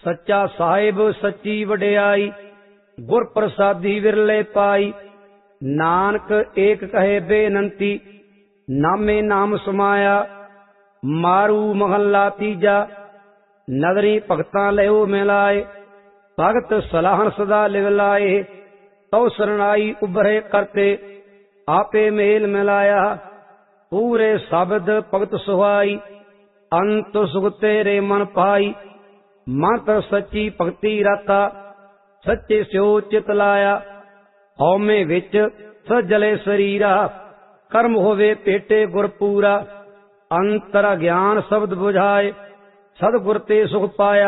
सच्चा साहिब सच्ची वडियाई, गुर प्रसादी विरले पाई। नानक एक कहे बेनंती, नामे नाम समाया। मारू महला तीजा, नगरी भगतां लियो मिलाए। भगत सलाहन सदा लिव लाए, तो सरनाई उभरे करते। आपे मेल मिलाया, पूरे शब्द भगत सुहाई। अंत सुख तेरे मन पाई, मंत्र सच्ची भगती राता। सच्चे स्यो चित लाया, हौमे विच सजले शरीरा। कर्म होवे पेटे गुर पूरा, अंतर ज्ञान शब्द बुझाए। सतगुर ते सुख पाया,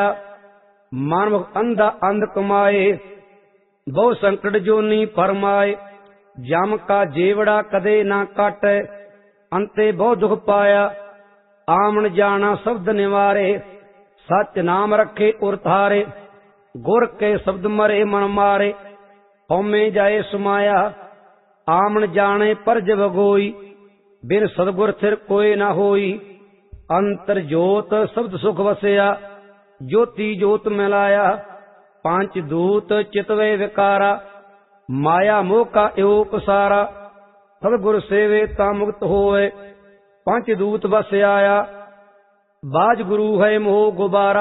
मानव अंधा अंध कमाए। बहु संकट जोनी फरमाए, जम का जेवड़ा कदे ना काटे। अंते बहु दुख पाया, आमन जाना शब्द निवारे। सच नाम रखे उर थारे, गुर के शब्द मरे मन मारे। हौमे जाए सुमाया, आमन जाने पर जब गोई। बिन सतगुर थिर कोई ना होई। अंतर जोत शब्द सुख वसया, ज्योति जोत मिलाया। पांच दूत चितवे विकारा, माया मोह का यो पसारा। सतगुर सेवे ता मुक्त होए, पंच दूत बस आया। बाज गुरु है मोह गुबारा,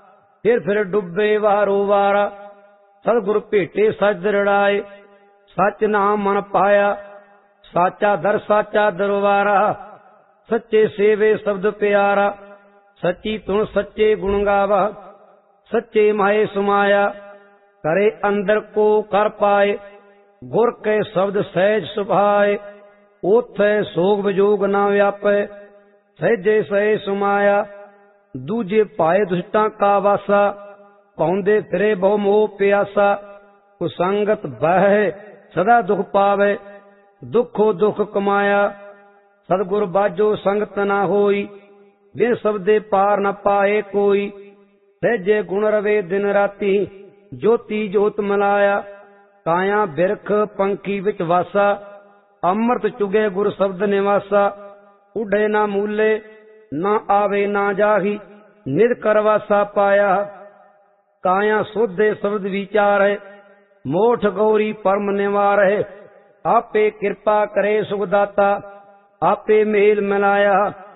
फिर डुबे वारो वारा। सतगुर भेटे सच दृढ़ाए, सच नाम मन पाया। साचा दर साचा दरबारा, सच्चे सेवे शब्द प्यारा। सच्ची तुण सच्चे गुण गावा, सच्चे माए सुमाया। करे अंदर को कर पाए, गुर के शब्द सहज सुभाए। ओथे सोग विजोग ना व्यापे, सहजे सहे सुमाया। दूजे पाए दुष्टां का वासा, पाउंदे फिरे बहु मोह प्यासा। कुसंगत बह सदा दुख पावे, दुखो दुख कमाया। सतगुर बाजो संगत ना होई, बिन शब्दे पार न पाए कोई। सहजे गुण रवे दिन राती, ज्योति जोत मिलाया। काया बिरख पंखी विच वासा, अमृत चुगे गुर शब्द निवासा। उडे ना मूले, ना आवे ना जाही, निज करवासा पाया। काया सोधे शब्द विचार है, मोठ गौरी परम निवार है। आपे कृपा करे सुखदाता, आपे मेल मिलाया।